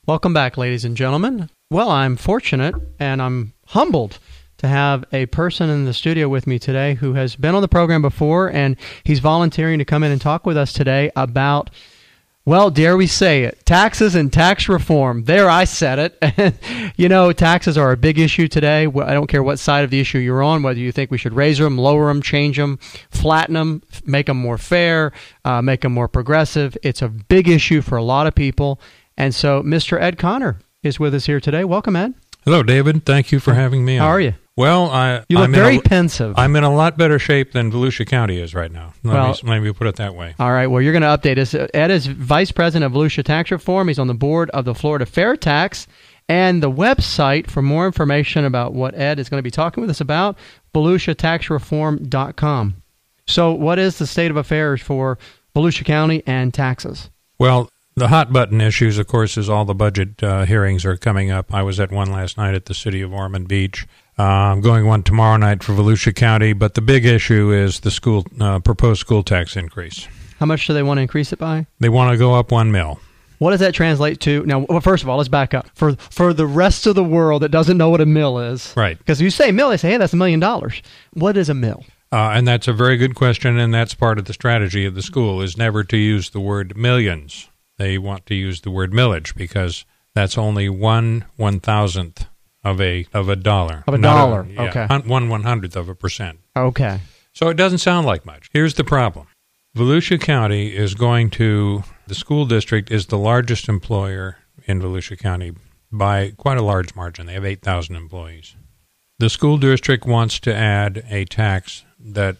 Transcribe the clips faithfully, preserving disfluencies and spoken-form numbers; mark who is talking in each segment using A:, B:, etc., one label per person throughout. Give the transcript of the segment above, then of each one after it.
A: Welcome back, ladies and gentlemen. Well, I'm fortunate and I'm humbled to have a person in the studio with me today who has been on the program before, and he's volunteering to come in and talk with us today about, well, dare we say it, taxes and tax reform. There, I said it. You know, taxes are a big issue today. I don't care what side of the issue you're on, whether you think we should raise them, lower them, change them, flatten them, make them more fair, uh, make them more progressive. It's a big issue for a lot of people. And so Mister Ed Conner is with us here today. Welcome, Ed.
B: Hello, David. Thank you for having me on.
A: How are you?
B: Well, I,
A: you look
B: I'm
A: very
B: in a,
A: pensive.
B: I'm in a lot better shape than Volusia County is right now. Let,
A: well,
B: me, let me put it that way.
A: All right. Well, you're going to update us. Ed is Vice President of Volusia Tax Reform. He's on the board of the Florida Fair Tax. And the website for more information about what Ed is going to be talking with us about, volusia tax reform dot com. So what is the state of affairs for Volusia County and taxes?
B: Well, the hot button issues, of course, is all the budget uh, hearings are coming up. I was at one last night at the city of Ormond Beach. Uh, I'm going one tomorrow night for Volusia County, but the big issue is the school uh, proposed school tax increase.
A: How much do they want to increase it by?
B: They want to go up one mil.
A: What does that translate to? Now, well, first of all, let's back up. For for the rest of the world that doesn't know what a mill is,
B: right?
A: Because you say mill, they say, hey, that's a million dollars. What is a mill?
B: Uh, and that's a very good question, and that's part of the strategy of the school, is never to use the word millions. They want to use the word millage because that's only one one thousandth of a of a dollar.
A: Of a dollar, a, yeah, okay.
B: One one hundredth of a percent.
A: Okay.
B: So it doesn't sound like much. Here's the problem. Volusia County is going to, the school district is the largest employer in Volusia County by quite a large margin. They have eight thousand employees. The school district wants to add a tax that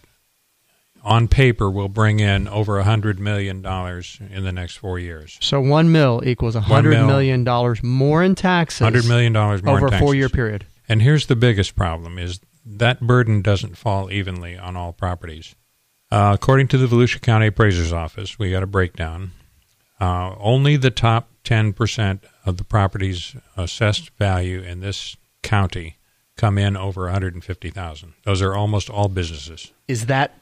B: on paper will bring in over one hundred million dollars in the next four years.
A: So one mil equals one hundred million dollars more in taxes.
B: one hundred million dollars more
A: over
B: in taxes.
A: a four-year period.
B: And here's the biggest problem, is that burden doesn't fall evenly on all properties. Uh, according to the Volusia County Appraiser's Office, we got a breakdown. Uh, only the top ten percent of the property's assessed value in this county come in over one hundred fifty thousand dollars. Those are almost all businesses.
A: Is that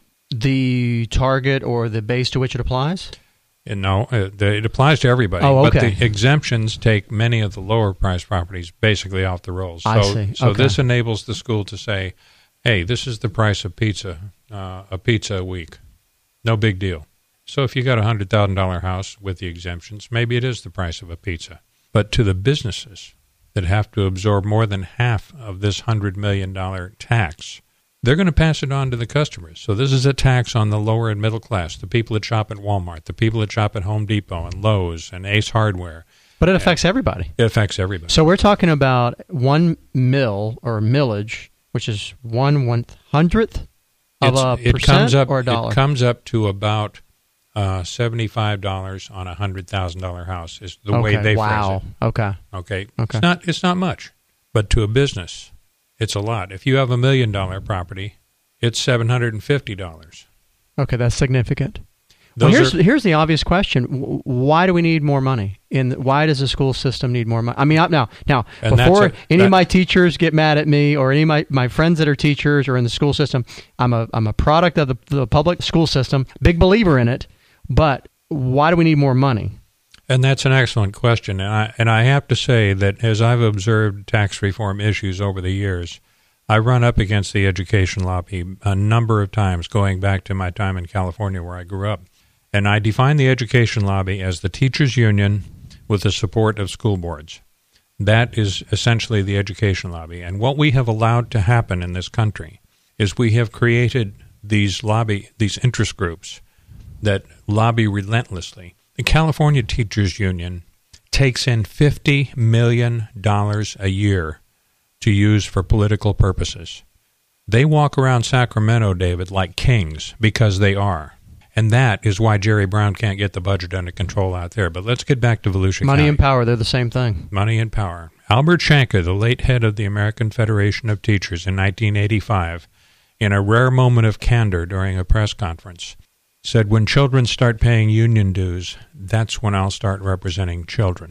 A: the target or the base to which it applies?
B: And no, it, it applies to everybody.
A: Oh, okay.
B: But the exemptions take many of the lower price properties basically off the rolls. So,
A: I see.
B: So
A: okay.
B: this enables the school to say, hey, this is the price of pizza, uh, a pizza a week. No big deal. So if you got a one hundred thousand dollars house with the exemptions, maybe it is the price of a pizza. But to the businesses that have to absorb more than half of this one hundred million dollars tax, they're going to pass it on to the customers. So this is a tax on the lower and middle class, the people that shop at Walmart, the people that shop at Home Depot and Lowe's and Ace Hardware.
A: But it affects everybody.
B: It affects everybody.
A: So we're talking about one mil or millage, which is one one hundredth of
B: it's,
A: a
B: it
A: percent
B: comes up,
A: or a dollar?
B: It comes up to about uh, seventy-five dollars on a one hundred thousand dollars house is the
A: okay.
B: way they
A: wow.
B: phrase it.
A: Okay.
B: Okay.
A: Okay.
B: It's not, it's not much, but to a business, it's a lot. If you have a million dollar property, it's seven hundred fifty dollars.
A: Okay, that's significant.
B: Those
A: well, here's
B: are,
A: here's the obvious question: why do we need more money? In why does the school system need more money? I mean, now, now before
B: a,
A: any
B: that,
A: of my teachers get mad at me, or any of my, my friends that are teachers or in the school system, I'm a I'm a product of the, the public school system. Big believer in it, but why do we need more money?
B: And that's an excellent question, and I and I have to say that as I've observed tax reform issues over the years, I run up against the education lobby a number of times, going back to my time in California where I grew up. And I define the education lobby as the teachers' union with the support of school boards. That is essentially the education lobby. And what we have allowed to happen in this country is we have created these lobby, these interest groups that lobby relentlessly. The California Teachers Union takes in fifty million dollars a year to use for political purposes. They walk around Sacramento, David, like kings because they are. And that is why Jerry Brown can't get the budget under control out there. But let's get back to Volusia
A: Money
B: County.
A: and power, they're the same thing.
B: Money and power. Albert Shanker, the late head of the American Federation of Teachers in nineteen eighty-five, in a rare moment of candor during a press conference, said, when children start paying union dues, that's when I'll start representing children.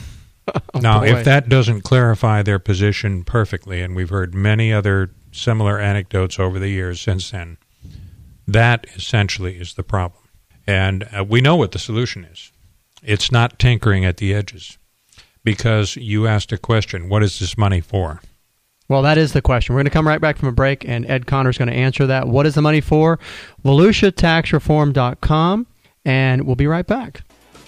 A: oh,
B: now,
A: boy.
B: if that doesn't clarify their position perfectly, and we've heard many other similar anecdotes over the years since then, that essentially is the problem. And uh, we know what the solution is. It's not tinkering at the edges. because you asked a question, what is this money for?
A: Well, that is the question. We're going to come right back from a break, and Ed Connor's going to answer that. What is the money for? Volusia Tax Reform dot com, and we'll be right back.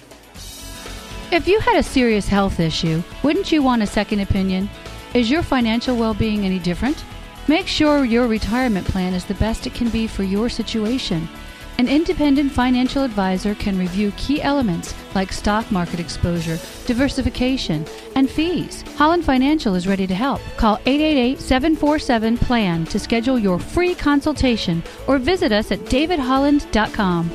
C: If you had a serious health issue, wouldn't you want a second opinion? Is your financial well-being any different? Make sure your retirement plan is the best it can be for your situation. An independent financial advisor can review key elements like stock market exposure, diversification, and fees. Holland Financial is ready to help. Call eight eight eight, seven four seven, P L A N to schedule your free consultation or visit us at david holland dot com.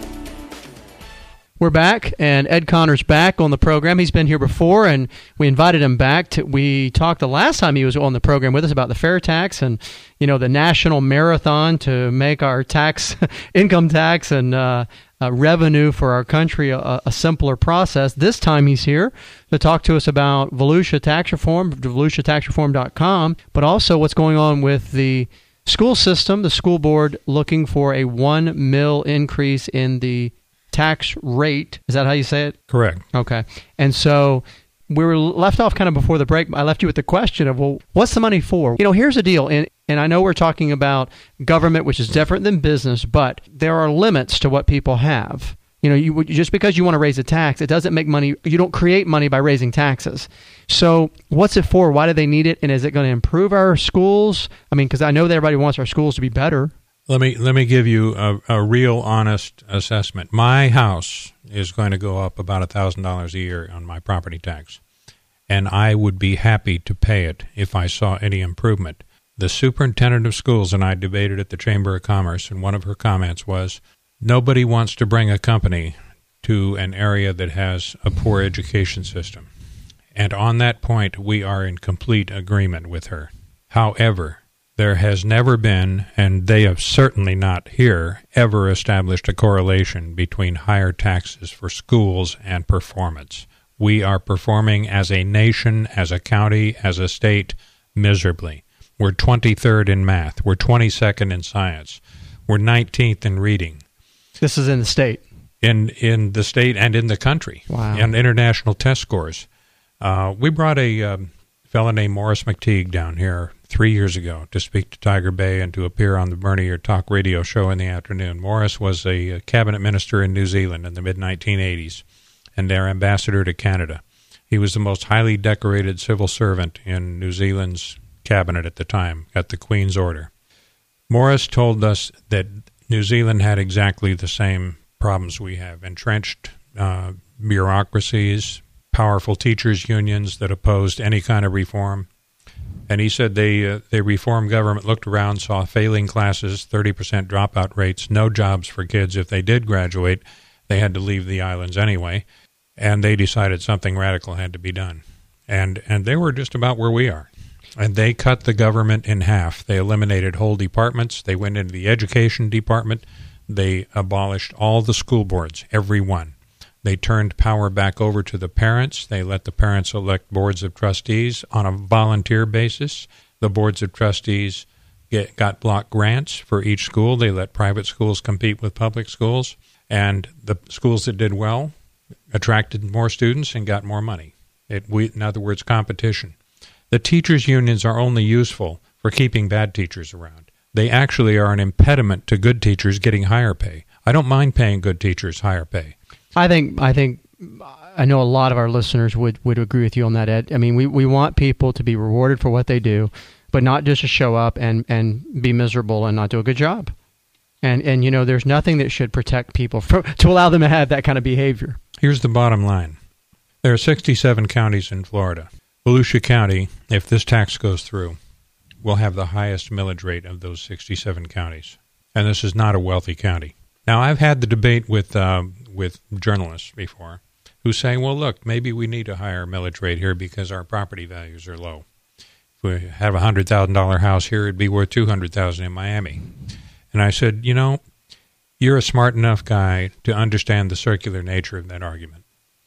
A: We're back, and Ed Connor's back on the program. He's been here before, and we invited him back. To, we talked the last time he was on the program with us about the fair tax and, you know, the national marathon to make our tax, income tax and uh, uh, revenue for our country a, a simpler process. This time he's here to talk to us about Volusia Tax Reform, Volusia Tax Reform dot com, but also what's going on with the school system, the school board looking for a one mil increase in the tax rate. Is that how you say it?
B: Correct.
A: Okay. And so we were left off kind of before the break. I left you with the question of, well, what's the money for? You know, here's the deal. And, and I know we're talking about government, which is different than business, but there are limits to what people have. You know, you just because you want to raise a tax, it doesn't make money. You don't create money by raising taxes. So what's it for? Why do they need it? And is it going to improve our schools? I mean, because I know that everybody wants our schools to be better.
B: Let me let me give you a, a real honest assessment. My house is going to go up about one thousand dollars a year on my property tax, and I would be happy to pay it if I saw any improvement. The superintendent of schools and I debated at the Chamber of Commerce, and one of her comments was, nobody wants to bring a company to an area that has a poor education system. And on that point, we are in complete agreement with her. However, there has never been, and they have certainly not here, ever established a correlation between higher taxes for schools and performance. We are performing as a nation, as a county, as a state, miserably. We're twenty-third in math. We're twenty-second in science. We're nineteenth in reading.
A: This is in the state.
B: In in the state and in the country.
A: Wow.
B: And international test scores. Uh, we brought a um, fellow named Morris McTeague down here three years ago to speak to Tiger Bay and to appear on the Bernier Talk radio show in the afternoon. Morris was a cabinet minister in New Zealand in the mid nineteen eighties and their ambassador to Canada. He was the most highly decorated civil servant in New Zealand's cabinet at the time, got the Queen's Order. Morris told us that New Zealand had exactly the same problems we have: entrenched uh, bureaucracies, powerful teachers' unions that opposed any kind of reform. And he said they uh, they reformed government, looked around, saw failing classes, thirty percent dropout rates, no jobs for kids. If they did graduate, they had to leave the islands anyway. And they decided something radical had to be done. And and they were just about where we are. And they cut the government in half. They eliminated whole departments. They went into the education department. They abolished all the school boards, every one. They turned power back over to the parents. They let the parents elect boards of trustees on a volunteer basis. The boards of trustees get, got block grants for each school. They let private schools compete with public schools. And the schools that did well attracted more students and got more money. It, we, in other words, competition. The teachers' unions are only useful for keeping bad teachers around. They actually are an impediment to good teachers getting higher pay. I don't mind paying good teachers higher pay.
A: I think I think I know a lot of our listeners would, would agree with you on that, Ed. I mean, we, we want people to be rewarded for what they do, but not just to show up and, and be miserable and not do a good job. And, and you know, there's nothing that should protect people from, to allow them to have that kind of behavior.
B: Here's the bottom line. There are sixty-seven counties in Florida. Volusia County, if this tax goes through, will have the highest millage rate of those sixty-seven counties. And this is not a wealthy county. Now, I've had the debate with uh, with journalists before who say, well, look, maybe we need a higher millage rate here because our property values are low. If we have a one hundred thousand dollars house here, it'd be worth two hundred thousand dollars in Miami. And I said, you know, you're a smart enough guy to understand the circular nature of that argument.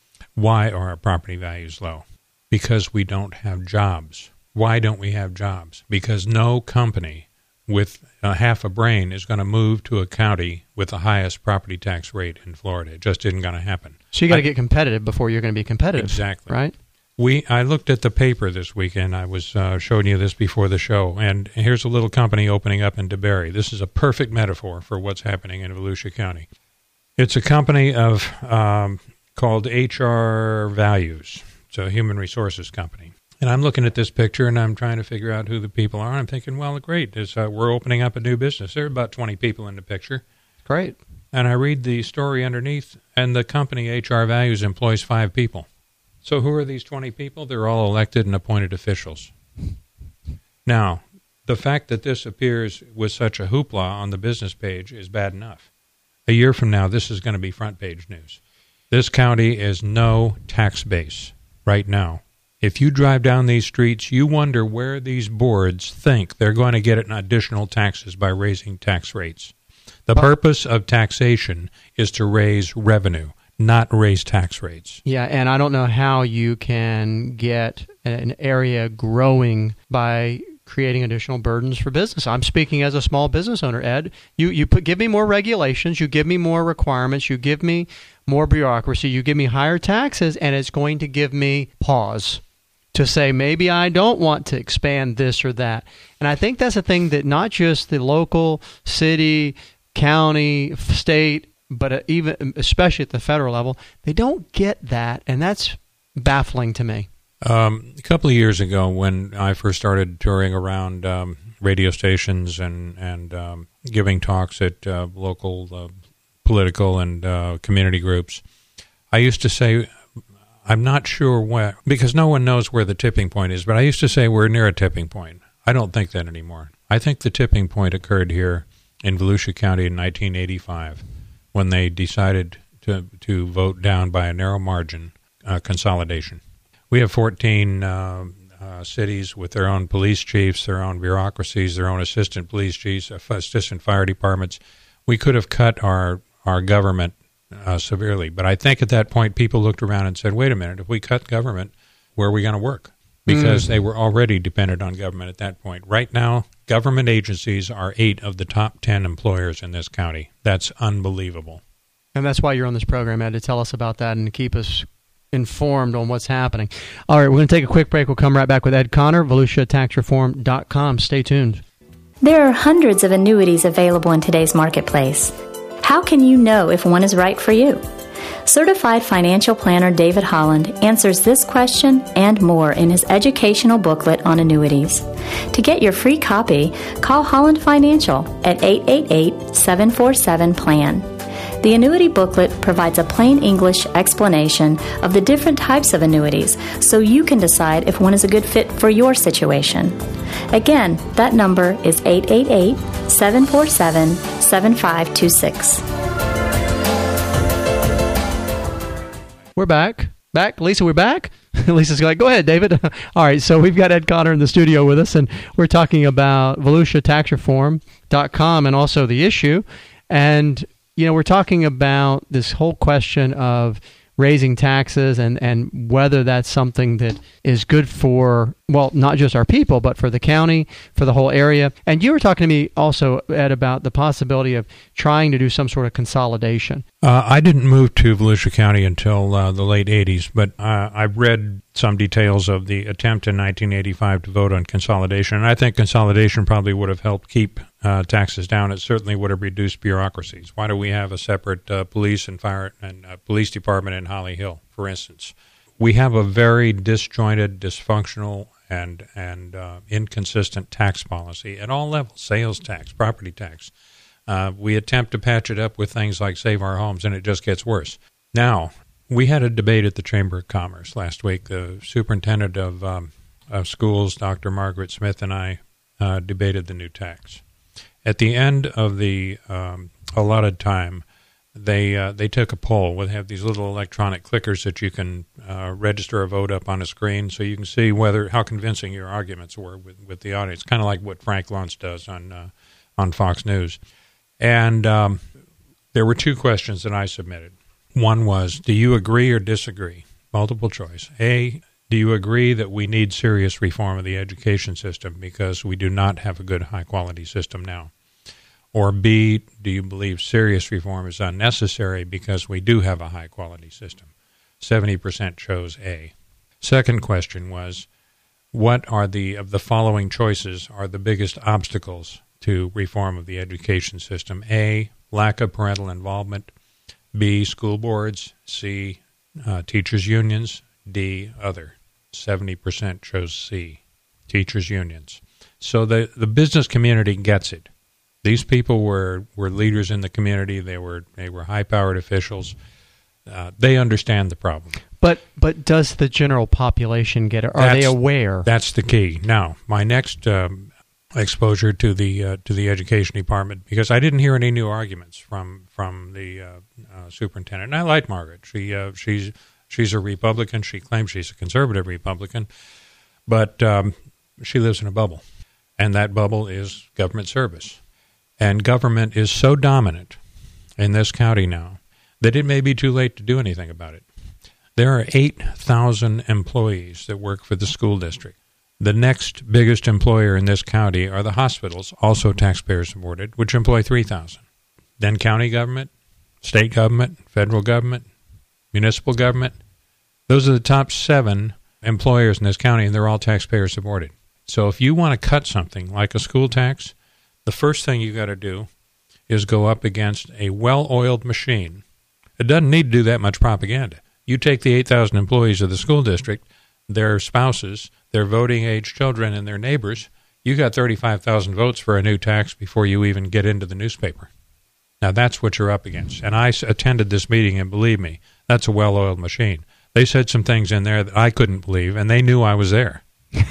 B: Why are our property values low? Because we don't have jobs. Why don't we have jobs? Because no company with a half a brain is going to move to a county with the highest property tax rate in Florida. It just isn't going to happen.
A: So you got to get competitive before you're going to be competitive.
B: Exactly.
A: Right?
B: We I looked at the paper this weekend. I was uh, showing you this before the show, and here's a little company opening up in DeBerry. This is a perfect metaphor for what's happening in Volusia County. It's a company of um, called H R Values. It's a human resources company. And I'm looking at this picture, and I'm trying to figure out who the people are. I'm thinking, well, great. It's, uh, we're opening up a new business. There are about twenty people in the picture.
A: Great.
B: And I read the story underneath, and the company H R Values employs five people. So who are these twenty people? They're all elected and appointed officials. Now, the fact that this appears with such a hoopla on the business page is bad enough. A year from now, this is going to be front page news. This county is no tax base right now. If you drive down these streets, you wonder where these boards think they're going to get additional taxes by raising tax rates. The purpose of taxation is to raise revenue, not raise tax rates.
A: Yeah, and I don't know how you can get an area growing by creating additional burdens for business. I'm speaking as a small business owner, Ed. You you put give me more regulations, you give me more requirements, you give me more bureaucracy, you give me higher taxes, and it's going to give me pause to say maybe I don't want to expand this or that. And I think that's a thing that not just the local, city, county, state, but even especially at the federal level, they don't get that, and that's baffling to me.
B: Um, a couple of years ago, when I first started touring around um, radio stations and and um, giving talks at uh, local uh, political and uh, community groups, I used to say, I'm not sure where, because no one knows where the tipping point is, but I used to say we're near a tipping point. I don't think that anymore. I think the tipping point occurred here in Volusia County in nineteen eighty-five. When they decided to to vote down by a narrow margin uh, consolidation. We have fourteen uh, uh, cities with their own police chiefs, their own bureaucracies, their own assistant police chiefs, assistant fire departments. We could have cut our, our government uh, severely. But I think at that point people looked around and said, wait a minute, if we cut government, where are we going to work? Because mm. they were already dependent on government at that point. Right now, government agencies are eight of the top ten employers in this county. That's unbelievable.
A: And that's why you're on this program, Ed, to tell us about that and to keep us informed on what's happening. All right, we're going to take a quick break. We'll come right back with Ed Conner, Volusia Tax Reform dot com. Stay tuned.
D: There are hundreds of annuities available in today's marketplace. How can you know if one is right for you? Certified financial planner David Holland answers this question and more in his educational booklet on annuities. To get your free copy, call Holland Financial at eight eight eight, seven four seven, P L A N. The annuity booklet provides a plain English explanation of the different types of annuities so you can decide if one is a good fit for your situation. Again, that number is eight eight eight, seven four seven, seven five two six.
A: We're back. Back. Lisa, we're back. Lisa's like, go ahead, David. All right, so we've got Ed Conner in the studio with us, and we're talking about Volusia Tax Reform dot com and also the issue. And, you know, we're talking about this whole question of raising taxes and, and whether that's something that is good for, well, not just our people, but for the county, for the whole area. And you were talking to me also, Ed, about the possibility of trying to do some sort of consolidation.
B: Uh, I didn't move to Volusia County until uh, the late eighties, but uh, I've read some details of the attempt in nineteen eighty-five to vote on consolidation, and I think consolidation probably would have helped keep uh, taxes down. It certainly would have reduced bureaucracies. Why do we have a separate uh, police and fire and uh, police department in Holly Hill, for instance? We have a very disjointed, dysfunctional, and and uh, inconsistent tax policy at all levels: sales tax, property tax. Uh, we attempt to patch it up with things like Save Our Homes, and it just gets worse. Now, we had a debate at the Chamber of Commerce last week. The superintendent of, um, of schools, Doctor Margaret Smith, and I uh, debated the new tax. At the end of the um, allotted time, they uh, they took a poll. We have these little electronic clickers that you can uh, register a vote up on a screen, so you can see whether how convincing your arguments were with, with the audience. Kind of like what Frank Luntz does on uh, on Fox News. And um, there were two questions that I submitted. One was, do you agree or disagree? Multiple choice. A, do you agree that we need serious reform of the education system because we do not have a good high-quality system now? Or B, do you believe serious reform is unnecessary because we do have a high-quality system? seventy percent chose A. Second question was, what are the of the following choices are the biggest obstacles to reform of the education system? A, lack of parental involvement. B, school boards. C, uh, teachers' unions. D, other. seventy percent chose C, teachers' unions. So the, the business community gets it. These people were, were leaders in the community. They were they were high-powered officials. Uh, they understand the problem.
A: But but does the general population get it? Are
B: That's,
A: they aware?
B: That's the key. Now, my next um, exposure to the uh, to the education department, because I didn't hear any new arguments from from the uh, uh, superintendent. And I like Margaret. She uh, she's she's a Republican. She claims she's a conservative Republican, but um, she lives in a bubble, and that bubble is government service. And government is so dominant in this county now that it may be too late to do anything about it. There are eight thousand employees that work for the school district. The next biggest employer in this county are the hospitals, also taxpayer supported, which employ three thousand. Then county government, state government, federal government, municipal government. Those are the top seven employers in this county, and they're all taxpayer supported. So if you want to cut something like a school tax, the first thing you got to do is go up against a well-oiled machine. It doesn't need to do that much propaganda. You take the eight thousand employees of the school district, their spouses, their voting-age children, and their neighbors, you got thirty-five thousand votes for a new tax before you even get into the newspaper. Now, that's what you're up against. And I attended this meeting, and believe me, that's a well-oiled machine. They said some things in there that I couldn't believe, and they knew I was there.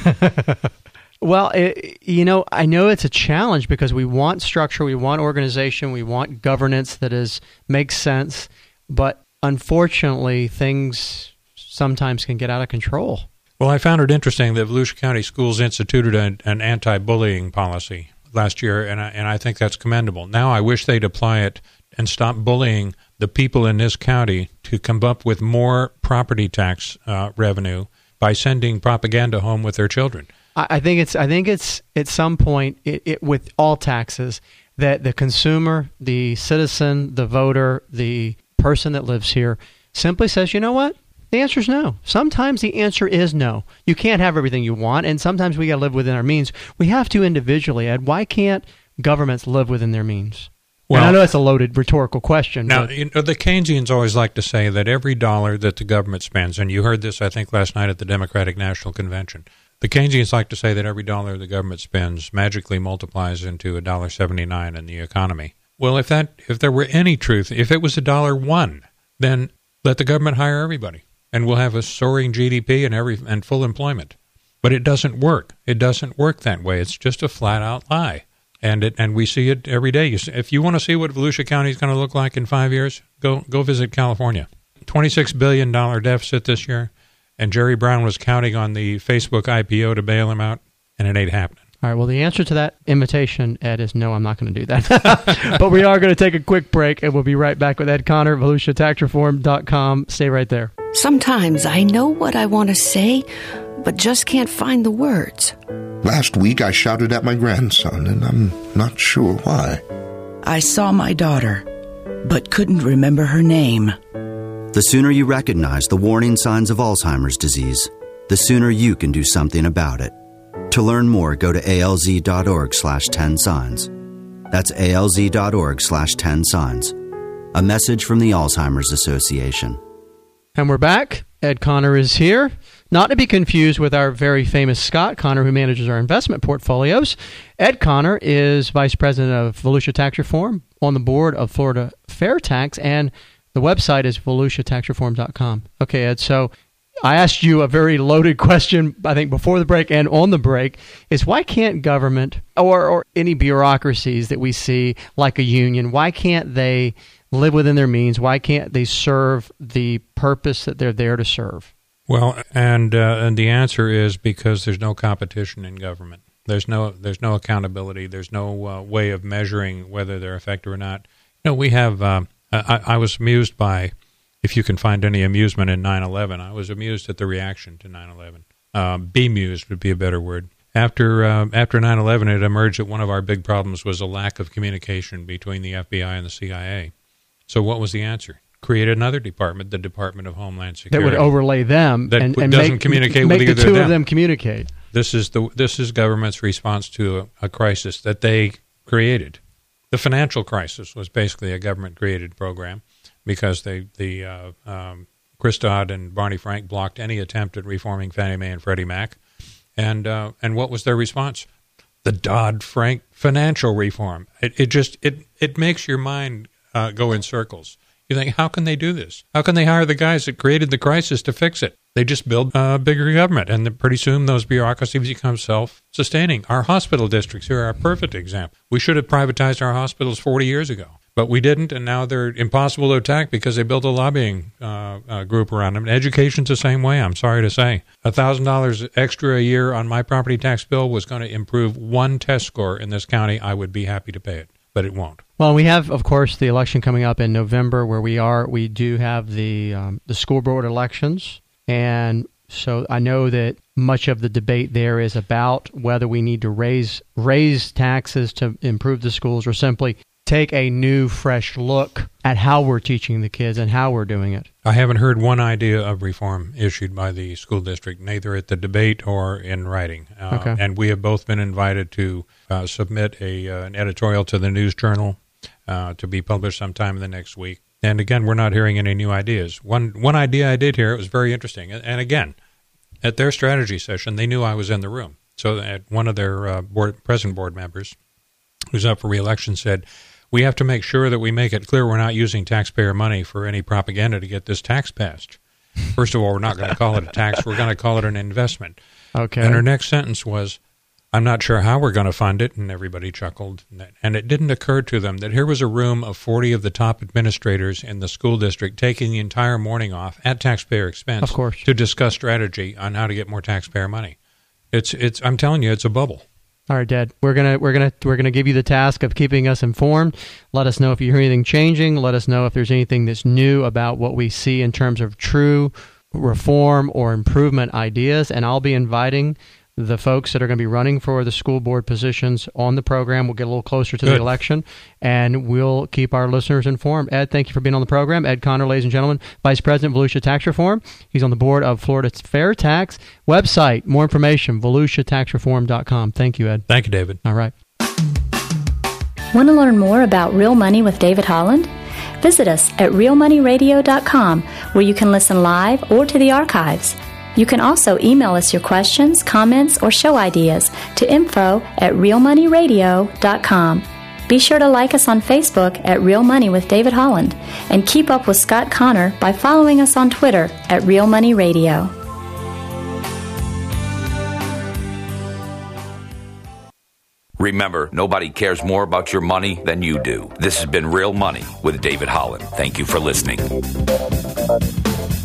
A: Well, it, you know, I know it's a challenge because we want structure, we want organization, we want governance that is makes sense, but unfortunately, things sometimes can get out of control.
B: Well, I found it interesting that Volusia County Schools instituted an, an anti-bullying policy last year, and I, and I think that's commendable. Now I wish they'd apply it and stop bullying the people in this county to come up with more property tax uh, revenue by sending propaganda home with their children.
A: I think it's. I think it's at some point it, it, with all taxes that the consumer, the citizen, the voter, the person that lives here simply says, you know what? The answer is no. Sometimes the answer is no. You can't have everything you want, and sometimes we got to live within our means. We have to individually, Ed. Why can't governments live within their means? Well, and I know that's a loaded rhetorical question.
B: Now,
A: but,
B: you know, the Keynesians always like to say that every dollar that the government spends, and you heard this, I think, last night at the Democratic National Convention, the Keynesians like to say that every dollar the government spends magically multiplies into one dollar seventy-nine in the economy. Well, if that if there were any truth, if it was a dollar one, then let the government hire everybody, and we'll have a soaring G D P and every and full employment. But it doesn't work. It doesn't work that way. It's just a flat-out lie, and it and we see it every day. You see, if you want to see what Volusia County is going to look like in five years, go go visit California. twenty-six billion dollars deficit this year. And Jerry Brown was counting on the Facebook I P O to bail him out, and it ain't happening.
A: All right, well, the answer to that invitation, Ed, is no, I'm not going to do that. But we are going to take a quick break, and we'll be right back with Ed Conner, Volusia Tax Reform dot com. Stay right there.
E: Sometimes I know what I want to say, but just can't find the words.
F: Last week I shouted at my grandson, and I'm not sure why.
G: I saw my daughter, but couldn't remember her name.
H: The sooner you recognize the warning signs of Alzheimer's disease, the sooner you can do something about it. To learn more, go to alz.org slash 10 signs. That's alz.org slash 10 signs. A message from the Alzheimer's Association.
A: And we're back. Ed Conner is here. Not to be confused with our very famous Scott Conner, who manages our investment portfolios. Ed Conner is Vice President of Volusia Tax Reform, on the board of Florida Fair Tax, and the website is Volusia Tax Reform dot com. Okay, Ed, so I asked you a very loaded question, I think, before the break and on the break, is why can't government or, or any bureaucracies that we see, like a union, why can't they live within their means? Why can't they serve the purpose that they're there to serve?
B: Well, and uh, and the answer is because there's no competition in government. There's no there's no accountability. There's no uh, way of measuring whether they're effective or not. You know, we have... Uh, I, I was amused by, if you can find any amusement in nine eleven, I was amused at the reaction to nine eleven. Uh, bemused would be a better word. After uh, after nine eleven, it emerged that one of our big problems was a lack of communication between the F B I and the C I A. So what was the answer? create another department, the Department of Homeland Security,
A: that would overlay them
B: that
A: and, and
B: doesn't
A: make,
B: communicate
A: make
B: with
A: the
B: either
A: two
B: of them.
A: of them communicate.
B: This is the this is government's response to a, a crisis that they created. The financial crisis was basically a government-created program because they the uh, um, Chris Dodd and Barney Frank blocked any attempt at reforming Fannie Mae and Freddie Mac, and uh, and what was their response? The Dodd-Frank financial reform. It, it just it it makes your mind uh, go in circles. You think, how can they do this? How can they hire the guys that created the crisis to fix it? They just build a bigger government, and then pretty soon those bureaucracies become self-sustaining. Our hospital districts here are a perfect example. We should have privatized our hospitals forty years ago, but we didn't, and now they're impossible to attack because they built a lobbying uh, uh, group around them. Education's the same way, I'm sorry to say. one thousand dollars extra a year on my property tax bill was going to improve one test score in this county. I would be happy to pay it, but it won't.
A: Well, we have, of course, the election coming up in November where we are. We do have the um, the school board elections. And so I know that much of the debate there is about whether we need to raise raise taxes to improve the schools or simply take a new, fresh look at how we're teaching the kids and how we're doing it.
B: I haven't heard one idea of reform issued by the school district, neither at the debate or in writing. Uh,
A: okay.
B: And we have both been invited to uh, submit a uh, an editorial to the News Journal uh, to be published sometime in the next week. And again, we're not hearing any new ideas. One one idea I did hear, it was very interesting. And again, at their strategy session, they knew I was in the room. So at one of their uh, board, present board members, who's up for re-election, said, we have to make sure that we make it clear we're not using taxpayer money for any propaganda to get this tax passed. First of all, we're not going to call it a tax. We're going to call it an investment.
A: Okay.
B: And her next sentence was, I'm not sure how we're going to fund it, and everybody chuckled. And it didn't occur to them that here was a room of forty of the top administrators in the school district taking the entire morning off at taxpayer expense,
A: of course,
B: to discuss strategy on how to get more taxpayer money. It's it's. I'm telling you, it's a bubble.
A: All right, Dad. We're gonna we're gonna we're gonna give you the task of keeping us informed. Let us know if you hear anything changing. Let us know if there's anything that's new about what we see in terms of true reform or improvement ideas. And I'll be inviting the folks that are going to be running for the school board positions on the program. We'll get a little closer to
B: Good.
A: the election, and we'll keep our listeners informed. Ed, thank you for being on the program. Ed Conner, ladies and gentlemen, Vice President, Volusia Tax Reform. He's on the board of Florida Fair Tax. Website, more information, volusia tax reform dot com. Thank you, Ed.
B: Thank you, David.
A: All right.
D: Want to learn more about Real Money with David Holland? Visit us at real money radio dot com, where you can listen live or to the archives. You can also email us your questions, comments, or show ideas to info at real money radio dot com. Be sure to like us on Facebook at Real Money with David Holland, and keep up with Scott Conner by following us on Twitter at Real Money Radio.
I: Remember, nobody cares more about your money than you do. This has been Real Money with David Holland. Thank you for listening.